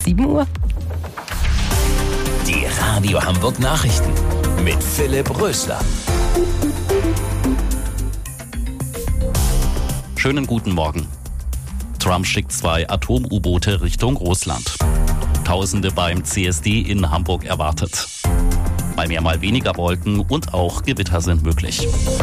7 Uhr. Die Radio Hamburg Nachrichten mit Philipp Rösler. Schönen guten Morgen. Trump schickt 2 Atom-U-Boote Richtung Russland. Tausende beim CSD in Hamburg erwartet. Mal mehr, mal weniger Wolken und auch Gewitter sind möglich.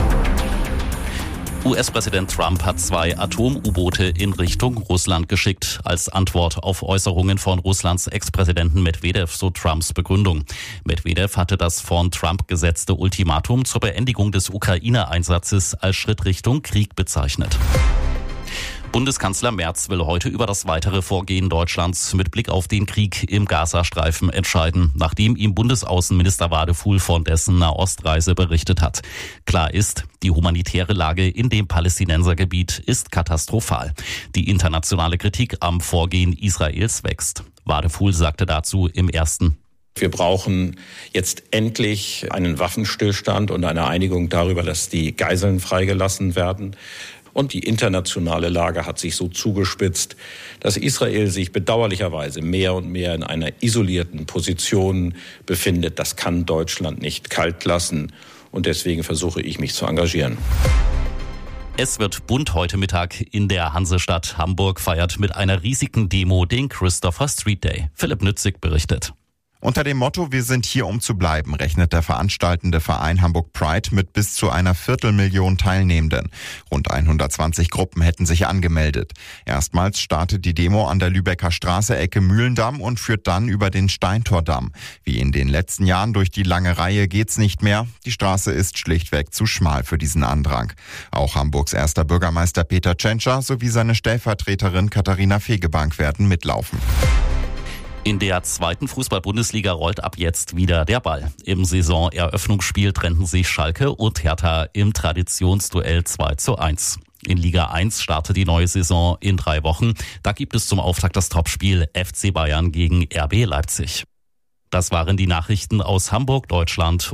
US-Präsident Trump hat 2 Atom-U-Boote in Richtung Russland geschickt, als Antwort auf Äußerungen von Russlands Ex-Präsidenten Medwedew, so Trumps Begründung. Medwedew hatte das von Trump gesetzte Ultimatum zur Beendigung des Ukraine-Einsatzes als Schritt Richtung Krieg bezeichnet. Bundeskanzler Merz will heute über das weitere Vorgehen Deutschlands mit Blick auf den Krieg im Gazastreifen entscheiden, nachdem ihm Bundesaußenminister Wadefuhl von dessen Nahostreise berichtet hat. Klar ist, die humanitäre Lage in dem Palästinensergebiet ist katastrophal. Die internationale Kritik am Vorgehen Israels wächst. Wadefuhl sagte dazu im Ersten: Wir brauchen jetzt endlich einen Waffenstillstand und eine Einigung darüber, dass die Geiseln freigelassen werden. Und die internationale Lage hat sich so zugespitzt, dass Israel sich bedauerlicherweise mehr und mehr in einer isolierten Position befindet. Das kann Deutschland nicht kalt lassen. Und deswegen versuche ich, mich zu engagieren. Es wird bunt heute Mittag in der Hansestadt. Hamburg feiert mit einer riesigen Demo den Christopher Street Day. Philipp Nützig berichtet. Unter dem Motto "Wir sind hier, um zu bleiben" rechnet der veranstaltende Verein Hamburg Pride mit bis zu einer 250.000 Teilnehmenden. Rund 120 Gruppen hätten sich angemeldet. Erstmals startet die Demo an der Lübecker Straße Ecke Mühlendamm und führt dann über den Steintordamm. Wie in den letzten Jahren durch die lange Reihe geht's nicht mehr. Die Straße ist schlichtweg zu schmal für diesen Andrang. Auch Hamburgs erster Bürgermeister Peter Tschentscher sowie seine Stellvertreterin Katharina Fegebank werden mitlaufen. In der 2. Fußball-Bundesliga rollt ab jetzt wieder der Ball. Im Saisoneröffnungsspiel trennten sich Schalke und Hertha im Traditionsduell 2:1. In Liga 1 startet die neue Saison in 3 Wochen. Da gibt es zum Auftakt das Topspiel FC Bayern gegen RB Leipzig. Das waren die Nachrichten aus Hamburg, Deutschland